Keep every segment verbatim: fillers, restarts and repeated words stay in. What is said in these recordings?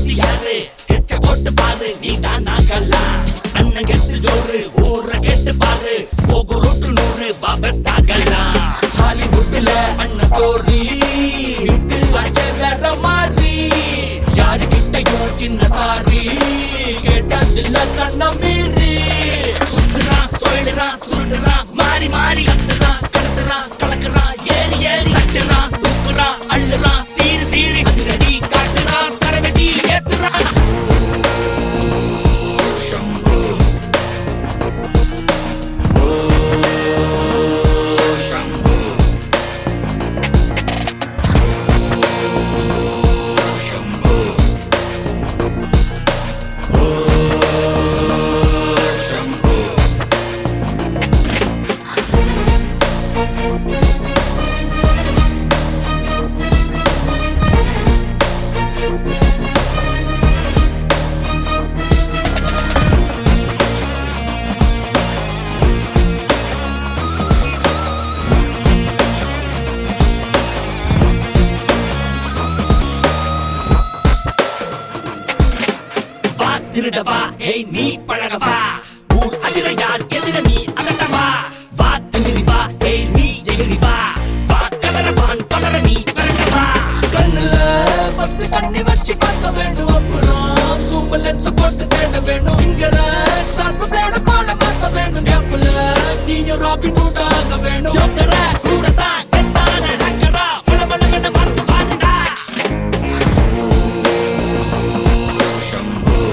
வாத்தியாரு ஸ்கெட்ச போட்டு பாரு நீ தான் நாக்கல்லா அண்ணன் கெட்டு ஜோரு ஊர கெட்டு பாரு போகு ரோட்டு நூறு வாபஸ் தாக்கலாம் ஹாலிவுட்ல அண்ணன் ஸ்டோரி விட்டு வச்ச வேற மாதிரி யாரு கிட்டையும் சின்ன சாரி கேட்டதில்ல கண்ண மீறி சுத்துறான் சொல்லுறான் சுருட்டுறான் மாறி மாறி கத்துறான் கடத்துறான் கலக்குறான் ஏறி ஏறி கட்டுறான் தூக்குறான் அள்ளுறான் சீரி சீரி அதிரடி காட்டுறான் சரவெடி ஏத்துறான் சம்பு ஓ சம்பு சம்பு ஓ சம்பு திருடவா ஏய் நீ பழகவா ஊர் அதிர யார் எதிர நீ அதட்டவா வா திமிரிவா ஏய் நீ எகிரிவா வா கதறவான் பதற நீ விரட்டவா கண்ணுல ஃபர்ஸ்ட் கண்ணி வச்சு பார்க்க வேண்டும் அப்புறம் சூப்பர் லென்ஸ் போட்டு தேட வேண்டும் இங்கற ஷார்ப் பிளேட போல மாத்த வேண்டும் கேப்ல நீங்க ராபின் ஹுட் ஆக வேண்டும் ஜோக்கர கூடதா கெட்டான ஹக்கரா மலமலங்கன மாத்து வாண்டா சம்பு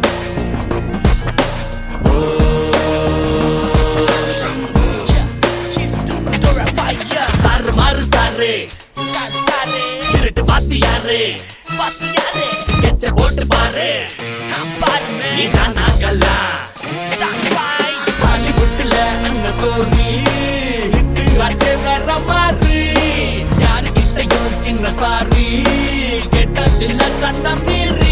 இருட்டு வாத்தியாரு வாத்தியாரு ஸ்கெட்ச போட்டு பாரு நீ தான் நாக்கல்லா ஹாலிவுட்ல அண்ணன் ஸ்டோரி விட்டு வச்ச வேற மாதிரி யாரு கிட்டையும் சின்ன சாரி கேட்டதில்ல கண்ண மீறி